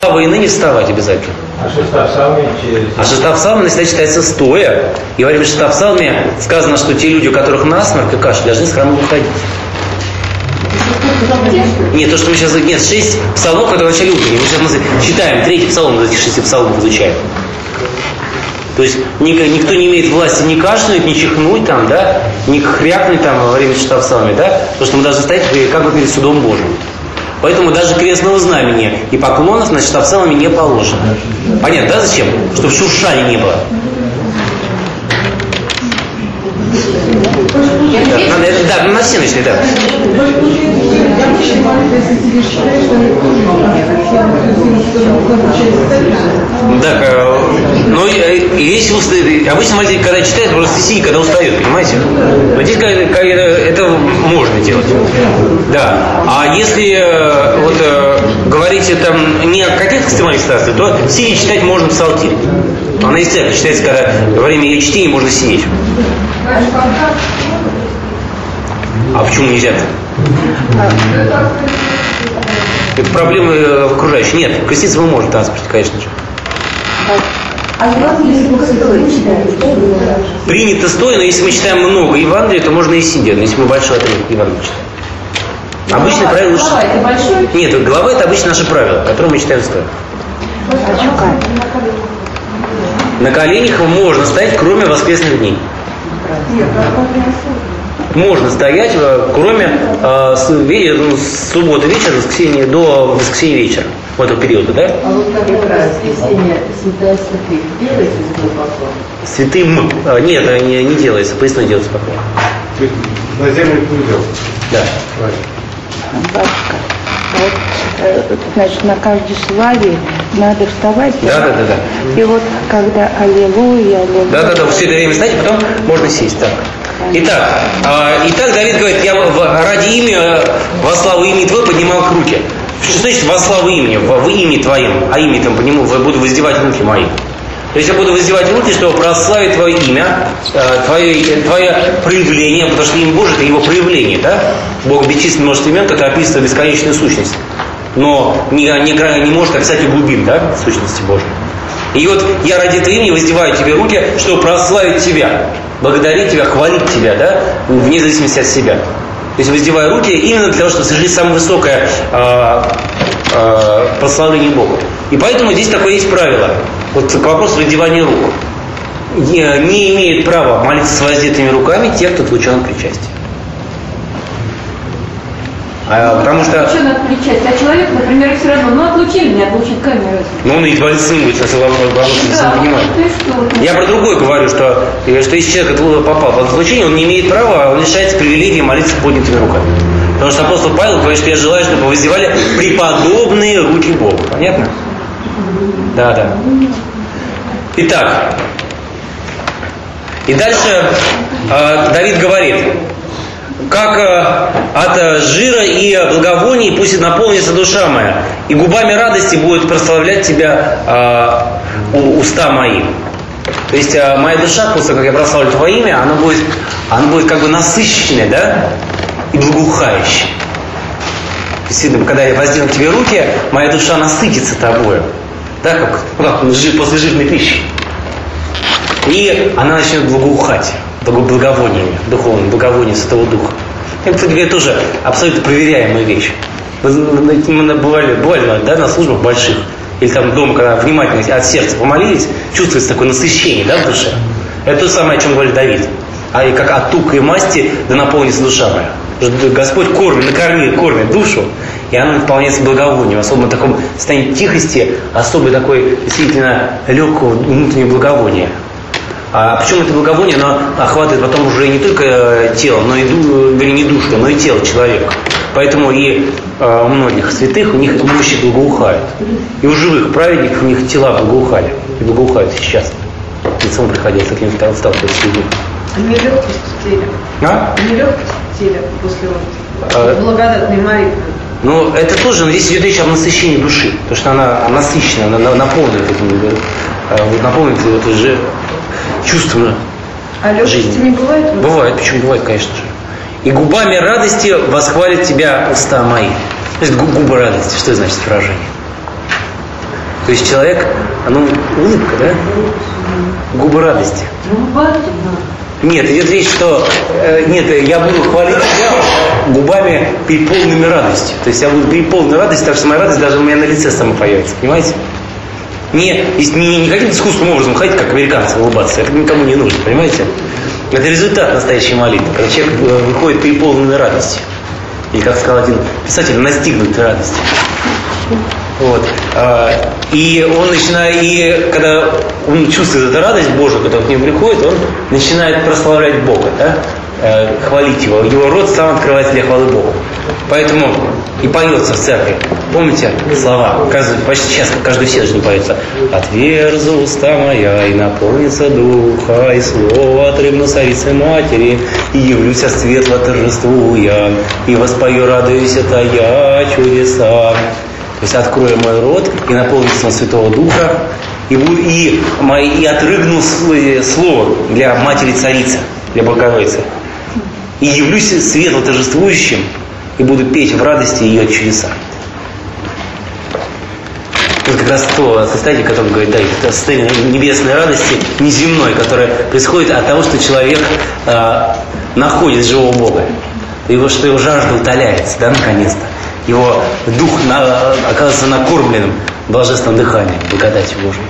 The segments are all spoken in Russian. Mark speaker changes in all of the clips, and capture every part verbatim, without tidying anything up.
Speaker 1: и ныне вставать обязательно.
Speaker 2: А шеста в псалме?
Speaker 1: А шеста в псалме всегда читается стоя. И во время шеста в псалме сказано, что те люди, у которых насморк и кашель, должны с храма выходить. Нет, то, что мы сейчас... Нет, шесть псалмов, это в начале утренней. Мы сейчас мы читаем третий псалом из этих шести псалмов, изучаем. То есть никто не имеет власти ни кашлять, ни чихнуть там, да, ни хрякнуть там во время шеста в псалме, да, потому что мы должны стоять как бы перед судом Божьим. Поэтому даже крестного знамения и поклонов на шеста в псалме не положено. Понятно, да, зачем? Чтобы шуршания не было. Да, надо, да, на все начали, да. Так, ну, есть усты, обычно молитва, когда читает, просто сидит, когда устает, понимаете? Но здесь это, это можно делать. Да. А если вот говорите там не о каких-то экстремальных ситуациях, то сидя читать можно псалтирь. Она из церкви читается, когда во время ее чтения можно сидеть. А почему нельзя-то? Это проблемы окружающие. Нет, креститься мы можем в транспорте, конечно же.
Speaker 3: А Евангелие мы стоя читаем?
Speaker 1: Принято стоя, но если мы читаем много Евангелия, то можно и сидя, если мы большой отрывок Евангелия читаем. Обычное правило лучше...
Speaker 3: Глава это большой?
Speaker 1: Нет, глава это обычно наше правило, которое мы читаем стоя. На коленях можно стоять, кроме воскресных дней. Можно стоять, кроме э, с, ве, ну, с субботы вечера, воскресенья до воскресенья вечера. В этом периоде, да?
Speaker 3: А вот как раз воскресенье святая святых делается за поклон?
Speaker 1: Святым? А, нет, не, не делается, поясной делается поклон.
Speaker 2: На землю пойдем.
Speaker 1: Да.
Speaker 4: Батюшка, вот, значит, на каждой славе надо вставать.
Speaker 1: Да, да, да, да.
Speaker 4: И вот когда аллилуйя, аллилуйя.
Speaker 1: Да, да, да, все это время стоять, потом можно сесть. Так. Итак, э, итак, Давид говорит, я ради имя, во славу имени Твоего поднимал руки. Что значит во славу имени, в, в имени Твоем, а имя там подниму, буду воздевать руки мои. То есть я буду воздевать руки, чтобы прославить Твое имя, Твое, Твое проявление, потому что имя Божие – это Его проявление, да? Бог бесчисленное множество имен, как описывает бесконечную сущность, но не, не, не может описать и глубин, да, сущности Божьей. И вот я ради этого имени воздеваю Тебе руки, чтобы прославить Тебя, благодарить Тебя, хвалить Тебя, да, вне зависимости от себя. То есть воздеваю руки именно для того, чтобы совершить самое высокое э, э, прославление Богу. И поэтому здесь такое есть правило. Вот к вопросу воздевания рук. Не, не имеют права молиться с воздетыми руками те, кто отлучен от причастия. А, потому что...
Speaker 3: Отлучен от причастия. А человек, например, все равно, ну отлучили меня, отлучит камеру.
Speaker 1: Ну, он и молиться не будет, если он не понимает. Я про другое говорю, что, что если человек попал под отлучение, он не имеет права, он лишается привилегии молиться с поднятыми руками. Потому что апостол Павел говорит, что я желаю, чтобы воздевали преподобные руки Богу. Понятно? Да, да. Итак. И дальше э, Давид говорит, как э, от жира и благовоний пусть наполнится душа моя, и губами радости будет прославлять тебя э, уста мои. То есть э, моя душа, после того, как я прославлю Твое имя, она будет, она будет как бы насыщенной, да, и благоухающей. Действительно, когда я воздену Тебе руки, моя душа насытится Тобою. Да, как, как после жирной пищи. И она начнет благоухать благовониями, духовным благовонием Святого Духа. Это, кстати говоря, тоже абсолютно проверяемая вещь. Мы бывали, бывали да, на службах больших, или там дома, когда внимательно от сердца помолились, чувствуется такое насыщение, да, в душе. Это то самое, о чем говорит Давид. А и как от тука и масти да наполнится душа моя. Господь кормит, накормит, кормит душу, и она наполняется благовонием, особенно в таком состоянии тихости, особой такой действительно легкого внутреннего благовония. А причем это благовоние, оно охватывает потом уже не только тело, но и вернее, не душу, но и тело человека. Поэтому и э, у многих святых у них мощи благоухают. И у живых праведников у них тела благоухали. И благоухают сейчас. Лицом приходилось таким сталкиваться с людьми.
Speaker 5: А не легкость в теле?
Speaker 1: А?
Speaker 5: Не легкость в теле после родов? Благодатной молитвы.
Speaker 1: Ну, это тоже, но здесь идет речь о насыщении души. Потому что она насыщена, она наполнена этим, наполнена это же чувством
Speaker 5: а легкости
Speaker 1: жизни.
Speaker 5: Не бывает?
Speaker 1: Бывает, почему бывает, конечно же. И губами радости восхвалит тебя уста мои. То есть губы радости, что это значит выражение? То есть человек, ну, улыбка, да? Губы радости. Нет, идет речь, что э, нет, я буду хвалить себя губами переполненными радостью. То есть я буду переполнен радостью, так что моя радость даже у меня на лице сама появится, понимаете? Не, не, не каким-то искусственным образом ходить, как американцы, улыбаться. Это никому не нужно, понимаете? Это результат настоящей молитвы, когда человек выходит переполненной радостью. Или, как сказал один писатель, настигнутой радостью. Вот. И он начинает, и когда он чувствует эту радость Божию, которая к нему приходит, он начинает прославлять Бога, да? Хвалить Его. Его рот сам открывается для хвалы Бога. Поэтому и поется в церкви. Помните слова? Каждый, почти сейчас каждую седжу поется. «Отверзу уста моя, и наполнится духа, и слово отрывну царицы матери, и явлюся светло торжествуя, и воспою, радуюсь, это я чудеса». То есть открою мой рот, и наполнится он Святого Духа, и, буду, и, и отрыгну слово для матери царицы, для Богородицы. И явлюсь светло торжествующим, и буду петь в радости ее чудеса. Это как раз то состояние, о котором говорит Давид. Это состояние небесной радости, неземной, которое происходит от того, что человек э, находит живого Бога. Его, что его жажда утоляется, да, наконец-то. Его дух на, оказывается накормленным божественным дыханием, благодатью Божией.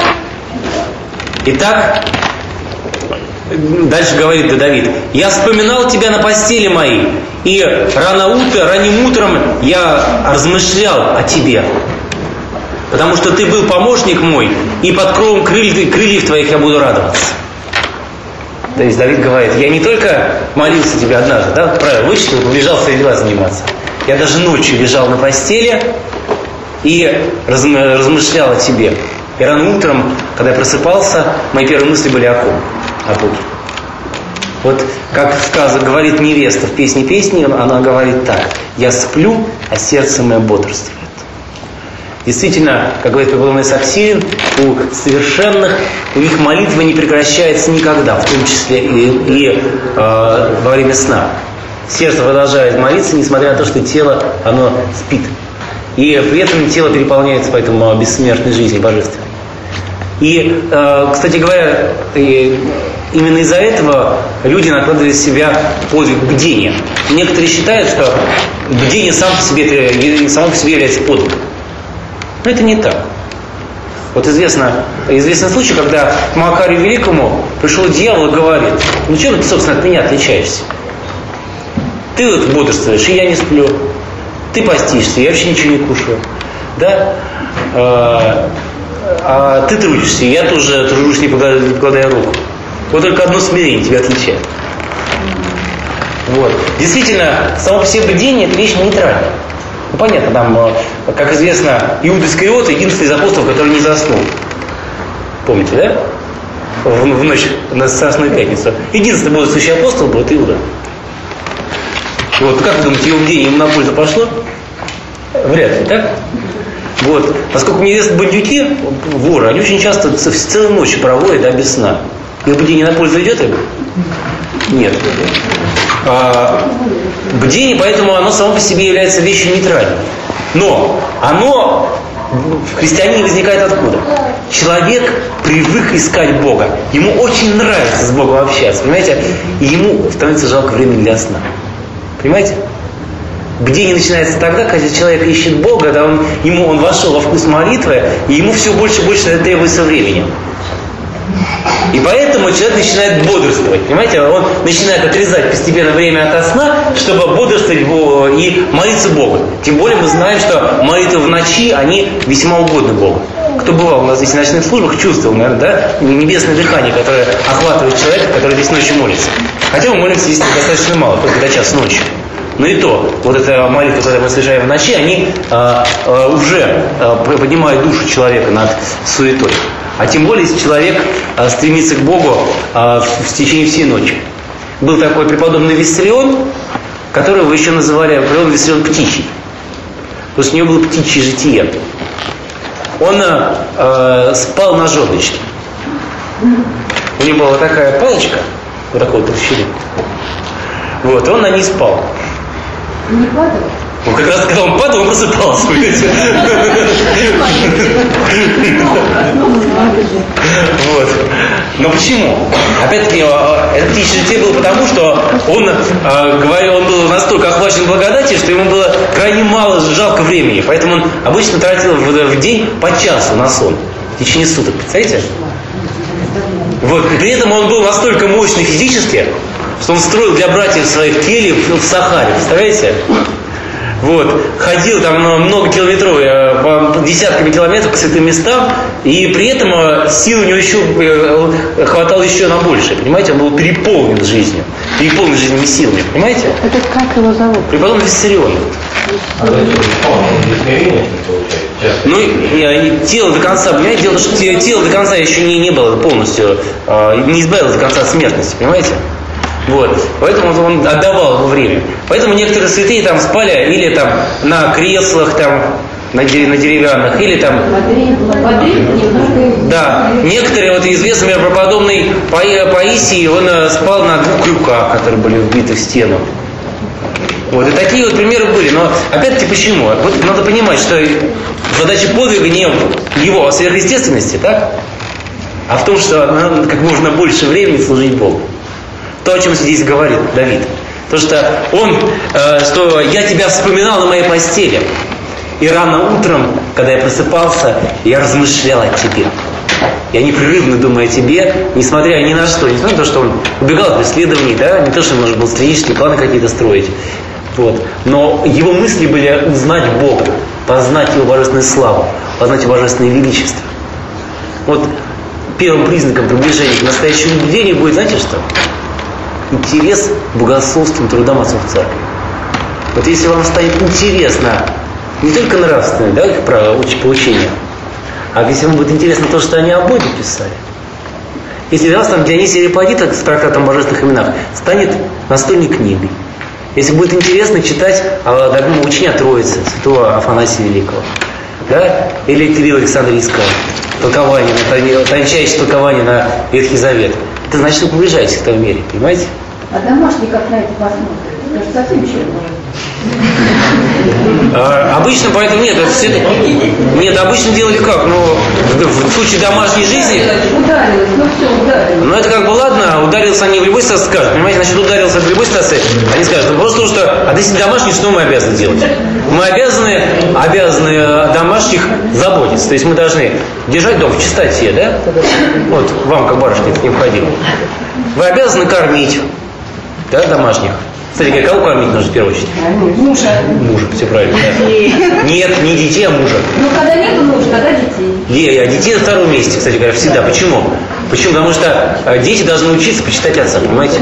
Speaker 1: Итак, дальше говорит Давид: «Я вспоминал тебя на постели моей, и рано утро, ранним утром я размышлял о тебе, потому что ты был помощник мой, и под кровом крыльев, крыльев твоих я буду радоваться». То есть Давид говорит: я не только молился тебе однажды, да, правильно, вычитал, побежал свои дела заниматься. Я даже ночью лежал на постели и размышлял о тебе. И рано утром, когда я просыпался, мои первые мысли были о ком? О Боге. Вот как сказано, говорит невеста в песне песни, она говорит так: я сплю, а сердце мое бодрствует. Действительно, как говорит преподобный Саксирин, у совершенных, у них молитва не прекращается никогда, в том числе и, и э, во время сна. Сердце продолжает молиться, несмотря на то, что тело, оно спит. И при этом тело переполняется поэтому бессмертной жизнью божественной. И, э, кстати говоря, и именно из-за этого люди накладывают в себя подвиг бдения. Некоторые считают, что бдение само по себе, само по себе является подвигом. Но это не так. Вот известно, известный случай, когда к Макарию Великому пришел дьявол и говорит: ну чем ты, собственно, от меня отличаешься? Ты вот бодрствуешь, и я не сплю. Ты постишься, я вообще ничего не кушаю. Да? А, а ты трудишься, и я тоже тружусь, не покладая руку. Вот только одно смирение тебя отличает. Вот. Действительно, само по себе бдение – это вещь нейтральная. Ну, понятно, там, как известно, Иуда Искариот – единственный из апостолов, который не заснул. Помните, да? В, в ночь на Страстную Пятницу. Единственный бодрствующий апостол был – это Иуда. Вот, как вы думаете, его бдение ему на пользу пошло? Вряд ли, так? Вот. Поскольку невесты бандюки, воры, они очень часто целую ночь проводят, да, без сна. Их бдение на пользу идет им? Нет. А, бдение, поэтому оно само по себе является вещью нейтральной. Но оно в христианине возникает откуда? Человек привык искать Бога. Ему очень нравится с Богом общаться, понимаете? И ему становится жалко времени для сна. Понимаете? Бдение начинается тогда, когда человек ищет Бога, когда он, ему, он вошел во вкус молитвы, и ему все больше и больше требуется времени. И поэтому человек начинает бодрствовать. Понимаете? Он начинает отрезать постепенно время ото сна, чтобы бодрствовать и молиться Богу. Тем более мы знаем, что молитвы в ночи, они весьма угодны Богу. Кто бывал у нас здесь в ночных службах, чувствовал, наверное, да, небесное дыхание, которое охватывает человека, который здесь ночью молится. Хотя мы молимся здесь достаточно мало, только до часа ночи. Но и то, вот эта молитва, которую мы совершаем в ночи, они а, а, уже а, поднимают душу человека над суетой. А тем более, если человек а, стремится к Богу а, в, в течение всей ночи. Был такой преподобный Виссарион, которого еще называли преподобный Виссарион Птичий. Потому что у него было птичье житие. Он а, спал на жердочке. У него была такая палочка, вот такой вот толщины. Вот, и он на ней спал.
Speaker 3: Не падал?
Speaker 1: Ну, как раз когда он падал, он просыпался. Вот. Но почему? Опять-таки, это птичье житие было потому, что он э, говорил, он был настолько охвачен благодатью, что ему было крайне мало, жалко времени. Поэтому он обычно тратил в, в день по часу на сон. В течение суток, представляете? Вот. И при этом он был настолько мощный физически, что он строил для братьев своих кельи в Сахаре. Представляете? Вот, ходил там много километров, по десятками километров к святым местам, и при этом сил у него еще хватало еще на больше, понимаете, он был переполнен жизнью, переполнен жизненными силами, понимаете?
Speaker 4: Это как его зовут?
Speaker 1: Преподобный Виссарион.
Speaker 2: А дальше полное смирение получается.
Speaker 1: Ну, и, и тело до конца, понимаете, дело, что тело до конца еще не, не было полностью, не избавилось до конца от смертности, понимаете? Вот. Поэтому он отдавал его время. Поэтому некоторые святые там спали или там на креслах, там, на, дерев, на деревянных, или там... Да. Некоторые, вот известный, например, преподобный Паисий, он спал на двух крюках, которые были вбиты в стену. Вот. И такие вот примеры были. Но опять-таки почему? Вот надо понимать, что задача подвига не в его сверхъестественности, так? А в том, что надо как можно больше времени служить Богу. То, о чем здесь говорит Давид. То, что он, э, что я тебя вспоминал на моей постели. И рано утром, когда я просыпался, я размышлял о тебе. Я непрерывно думаю о тебе, несмотря ни на что. Несмотря на то, что он убегал от преследований, да, не то, что он должен был стратегические планы какие-то строить. Вот. Но его мысли были узнать Бога, познать Его божественную славу, познать Его божественное величество. Вот первым признаком приближения к настоящему наблюдению будет, знаете что? Интерес к богословским трудам отцов церкви. Вот если вам станет интересно не только нравственное, да, их поучение, а если вам будет интересно то, что они о Боге писали, если для вас там Дионисий Ареопагит с трактатом о божественных именах станет настольной книгой, если будет интересно читать о догму учения Троицы, святого Афанасия Великого, да, или Кирилла Александрийского, толкование, тончайшее толкование на Ветхий Завет, это значит, вы приближаетесь к этому мире, понимаете?
Speaker 3: А домашний как на это посмотрит? Скажет, совсем чего?
Speaker 1: А, обычно поэтому нет, это все... Нет, обычно делали как? Ну, в, в случае домашней жизни...
Speaker 3: Ударилась, ну все, ударилась.
Speaker 1: Ну это как бы ладно, ударился они в любой ситуации, скажут, понимаете, значит ударился в любой ситуации, они скажут, ну просто потому что, а если домашний, что мы обязаны делать? Мы обязаны, обязаны о домашних заботиться, то есть мы должны держать дом в чистоте, да? Вот, вам как барышне это необходимо. Вы обязаны кормить, да, домашних. Кстати, говоря, кого кормить нужно в первую очередь?
Speaker 3: Мужа.
Speaker 1: Мужа, все правильно. Да. Нет, не детей, а мужа.
Speaker 3: Ну, когда нету мужа, тогда детей.
Speaker 1: Не, а детей на втором месте, кстати говоря, всегда. Почему? Почему? Потому что дети должны учиться почитать отца, понимаете?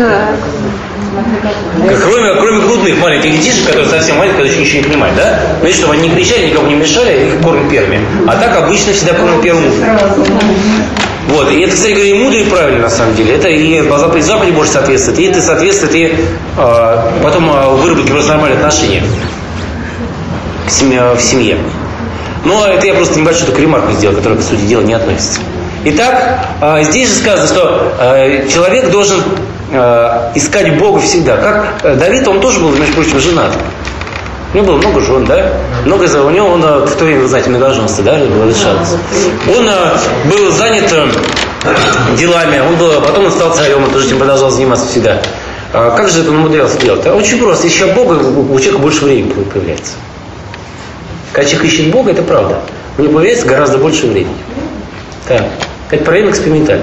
Speaker 1: Кроме, кроме грудных маленьких детишек, которые совсем маленькие, которые еще ничего не понимают, да? Ну и чтобы они не кричали, никому не мешали, их кормят первыми. А так обычно всегда кормят первым мужем. Вот, и это, кстати говоря, и мудро, и правильно, на самом деле. Это и заповедь заповеди Божьей соответствует, и это соответствует, и э, потом э, выработки просто нормальные отношения к семье, в семье. Но это я просто небольшую только ремарку сделал, которая, по сути дела, не относится. Итак, э, здесь же сказано, что э, человек должен э, искать Бога всегда. Как э, Давид, он тоже был, между прочим, женат. У него было много жен, да? Много за у него, он в то время, вы знаете, многоженство, да, было решалось. Он а, был занят а, делами, он был, потом он стал царем, он тоже этим продолжал заниматься всегда. А как же это он умудрялся делать? А очень просто, ища Бога, у человека больше времени появляется. Когда человек ищет Бога, это правда. У него появляется гораздо больше времени. Да. Это проверено экспериментально.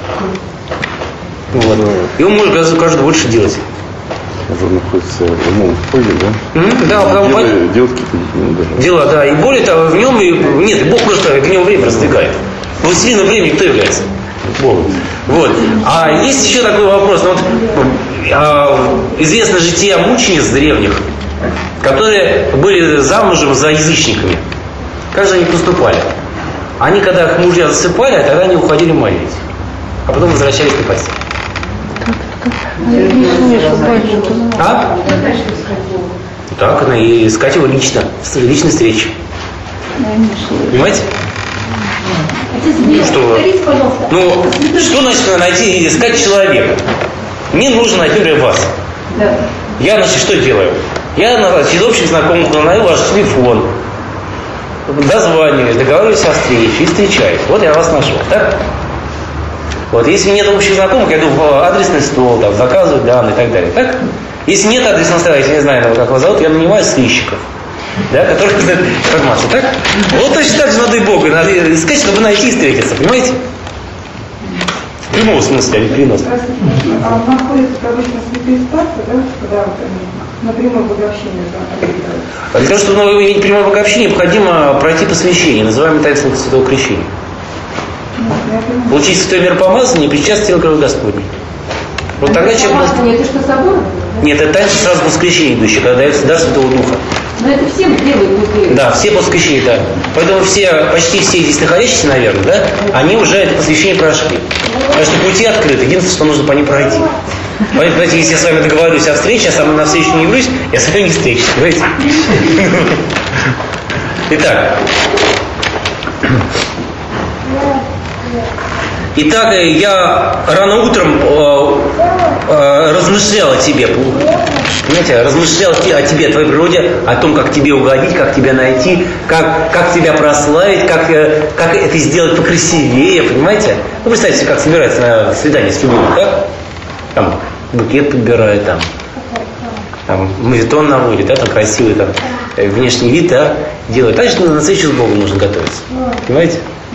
Speaker 1: Вот. И он может гораздо, гораздо больше делать.
Speaker 6: Уже находится в новом поле, да?
Speaker 1: Mm-hmm, да, потому
Speaker 6: Дела,
Speaker 1: что...
Speaker 6: делать какие-то ну, даже.
Speaker 1: Дела, да. И более того, в нем... Нет, Бог просто в нем время раздвигает. Властелином времени кто является? Бог. Вот. А есть еще такой вопрос. Ну, вот, а, известно житие мучениц древних, которые были замужем за язычниками. Как же они поступали? Они, когда их мужья засыпали, тогда они уходили молить. А потом возвращались на постель. А? Так, и искать его лично, личной встречи. Понимаете? Что? Ну, что значит найти и искать человека? Мне нужно найти, например, вас. Я, значит, что делаю? Я через общих знакомых узнаю ваш телефон. дозваниваюсь, договариваюсь о встрече и встречаюсь. Вот я вас нашел, так? Вот, если нет общих знакомых, я иду в адресный стол, там, заказываю данные и так далее, так? Если нет адресного стола, если не знаю, как вас зовут, я нанимаю сыщиков, да, которые знают информацию, так? Вот точно так же надо и Бога, надо искать, чтобы найти и встретиться, понимаете? В прямом смысле, а не переносном.
Speaker 7: А находится обычно святые старцы, да, когда вот они на прямое богообщение, да,
Speaker 1: а для того, чтобы иметь прямое богообщение, необходимо пройти посвящение, называемое таинством Святого Крещения. Получить святое миропомазание и причастие тела крови Господней. Вот тогда человек...
Speaker 3: Помазание, это что, собор?
Speaker 1: Нет, это таинство сразу после крещения идущее, когда дается дар Святого Духа.
Speaker 3: Но это все делают после.
Speaker 1: Да, все после крещения, да. Поэтому все, почти все здесь находящиеся, наверное, да, они уже это посвящение прошли. Потому что пути открыты, единственное, что нужно по ним пройти. Поэтому, знаете, если я с вами договорюсь о встрече, я сам на встречу не явлюсь, я с вами не встречусь, понимаете? Итак. Итак, я рано утром э, э, размышлял о тебе, понимаете, размышлял о тебе, о твоей природе, о том, как тебе угодить, как тебя найти, как, как тебя прославить, как, э, как это сделать покрасивее, понимаете? Ну, представьте себе, как собирается на свидание с любовью, как? Там букет подбирает, там, там мавитон наводит, да, там красивый там, внешний вид, да, делает. Так же на встречу с Богом нужно готовиться, понимаете?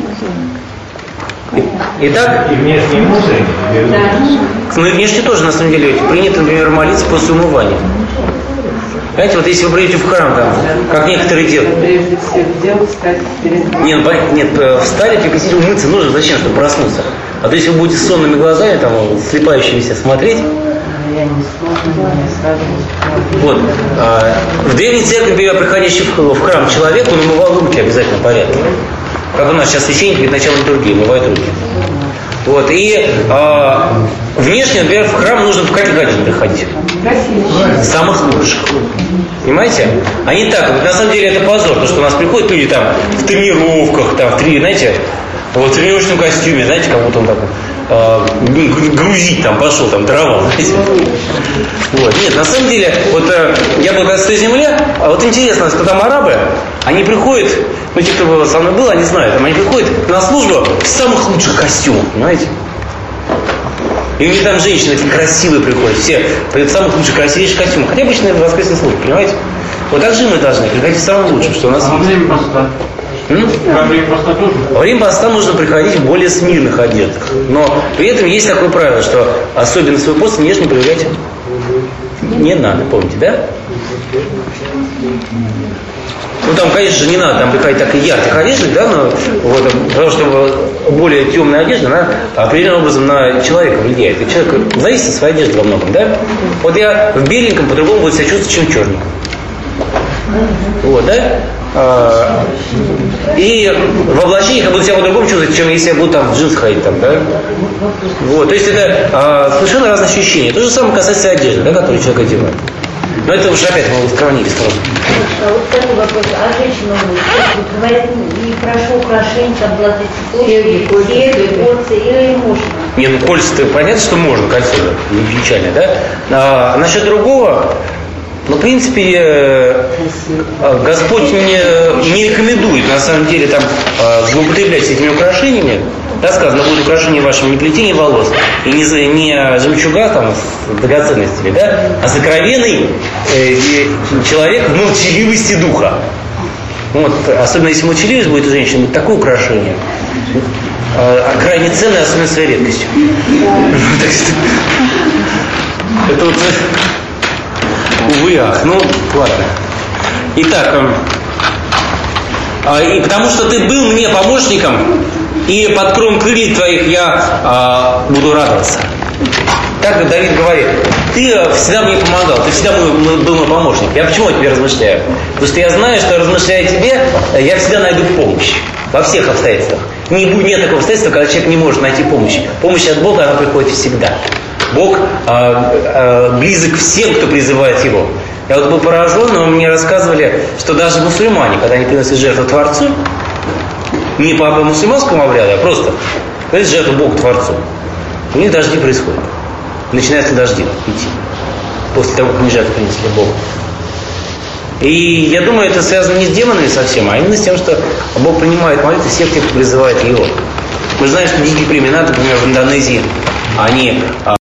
Speaker 1: Итак,
Speaker 2: и внешние эмоции?
Speaker 3: Да.
Speaker 1: Ну и внешне тоже, на самом деле, принято, например, молиться после умывания. Знаете, вот если вы придете в храм, там, как некоторые делают.
Speaker 3: Прежде всего, взял, встать перед...
Speaker 1: Нет, нет, встали, прекратить умыться нужно, зачем, чтобы проснуться. А то если вы будете с сонными глазами, там, слепающимися смотреть. Вот. А, в древней церкви, например, приходящий в храм человек, он умывал руки обязательно в порядке. Как у нас сейчас священник перед началом литургии умывает руки. Вот. И а, внешне, например, в храм нужно в каких одеждах ходить? Самых лучших. Понимаете? А не так. Вот, на самом деле это позор, потому что у нас приходят люди там в тренировках, там, в три, знаете, вот, в тренировочном костюме, знаете, как будто он такой э, грузить там пошел, там, дрова, знаете. Вот. Нет, на самом деле, вот э, я был на Святой Земле, а вот интересно, что там арабы, они приходят, ну, те, кто со мной был, они знают, там, они приходят на службу в самых лучших костюмах, понимаете? И у них там женщины такие красивые приходят, все в самых лучших, красивейших костюмах. Хотя обычно в воскресной службе, понимаете? Вот так же мы должны приходить в самом лучшем, что у нас
Speaker 2: а
Speaker 1: есть.
Speaker 2: время поста?
Speaker 1: М?
Speaker 2: Во время поста тоже?
Speaker 1: Во время поста нужно приходить в более смирных одеждах. Но при этом есть такое правило, что особенно свой пост внешне проявлять не надо, помните, да? Ну там, конечно же, не надо там приходить так и ярких одеждах, да, но вот, потому что более темная одежда, она определенным образом на человека влияет. И человек зависит от своей одежды во многом, да? Вот я в беленьком по-другому буду себя чувствовать, чем в черненьком. Вот, да? А, и в облачениях я буду себя по-другому чувствовать, чем если я буду там в джинсах ходить, там, да? Вот, то есть это а, совершенно разные ощущения. То же самое касается одежды, да, которую человек одевает. Но это уже опять мы сравнили сразу.
Speaker 8: А вот такой вопрос. А женщина, вот, говорят, не прошу украшений, там, золотые цветочки, серьги, кольца, или можно?
Speaker 1: Не, ну кольца-то понятно, что можно, кольцо, не печально, да? А насчет другого, ну, в принципе, э, Господь не, не рекомендует, на самом деле, там, э, злоупотреблять этими украшениями. Да, сказано, будет украшение вашим не плетение волос и не, не жемчуга там, с драгоценностями, да, а сокровенный э, человек в молчаливости духа. Вот, особенно если молчаливость будет у женщины, будет такое украшение, э, крайне ценное, особенно своей редкостью. Это вот, увы, ах, ну, ладно. Итак, и потому что ты был мне помощником, и под кровом крыльев твоих я а, буду радоваться. Так Давид говорит, ты всегда мне помогал, ты всегда был, был мой помощник. Я почему о тебе размышляю? Потому что я знаю, что размышляя о тебе, я всегда найду помощь. Во всех обстоятельствах. Не, нет такого обстоятельства, когда человек не может найти помощь. Помощь от Бога, она приходит всегда. Бог а, а, близок всем, кто призывает Его. Я вот был поражен, но мне рассказывали, что даже мусульмане, когда они приносят жертву Творцу, не по мусульманскому обряду, а просто приносят жертву Богу Творцу, у них дожди происходят. Начинаются дожди идти. После того, как они жертву принесли Богу. И я думаю, это связано не с демонами совсем, а именно с тем, что Бог принимает молитвы всех тех, кто призывает Его. Вы знаете, что дикие племена, например, в Индонезии, они